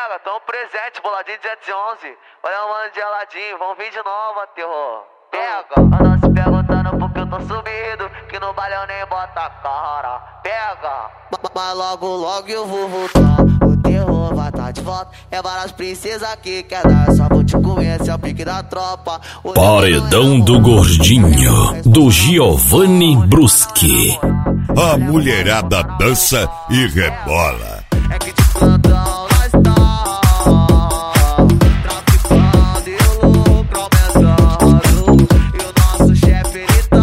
Pega, tão presente, boladinho 211. Olha o mano geladinho, vão vir de novo, terror. Pega, anda se perguntando porque eu tô subido, que no baile eu nem bota a cara. Pega, mas logo eu vou voltar. O terror vai tá de volta. É várias princesas que quer dar, só vou te comer, esse é o pique da tropa. Paredão do Gordinho, do Giovanni Bruschi. A mulherada dança e rebola. É que de plantão nós tá traficando e o lucro aumentando. E o nosso chefe ele tá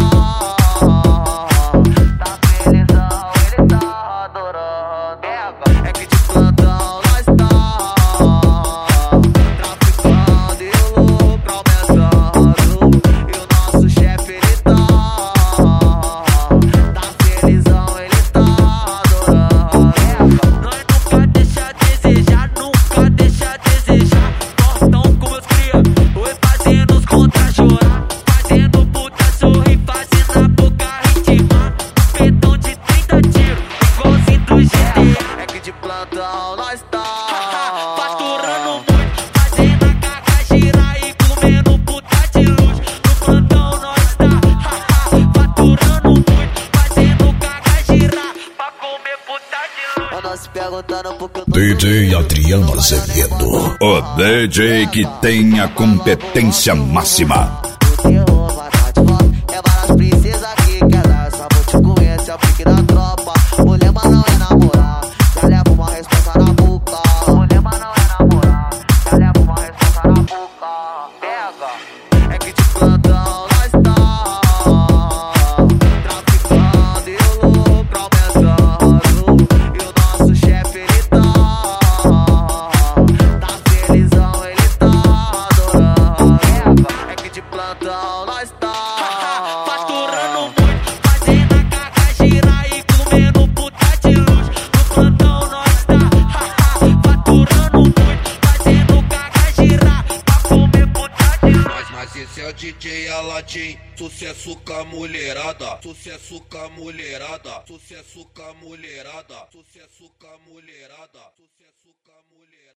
felizão, ele tá adorando. Pega, é que de plantão nós tá traficando e o lucro aumentando. E o nosso chefe ele tá felizão, ele tá adorando. Nós nunca deixa a desejar, nunca deixa a desejar. Tortão com meus cria, oi fazendo os contra chorar, fazendo puta sorrir, fazendo a boca ritmar. Pedão de 30 tiros, igualzinho do GTA. É que de plantão nós tá faturando muito, fazendo a caca girar e comendo puta de luxo. No plantão nós tá faturando muito, fazendo caca girar pra comer puta de luxo. Eu não se perguntando porque eu tô DJ Adriano Azevedo, O DJ que tem a competência máxima. o terror vai tá de volta. É várias princesas que quer dar, só vou te comer, esse é o pique da tropa. Mulher, mas não é namorar, já leva uma resposta na boca. Mulher, mas não é namorar, já leva uma resposta na boca. Pega, é que de plantão nós tá traficando e o lucro aumentando. E o nosso chefe ele tá felizão, ele tá adorando. Pega, é que de plantão nós tá faturando muito, fazendo a caca girar e comendo puta de luxo. No plantão nós tá faturando muito, fazendo caca girar pra comer puta de luxo. Mas esse é o DJ Aladim, sucesso com a mulherada, sucesso com a mulherada, sucesso com a mulherada, sucesso com a mulherada, sucesso com a mulherada.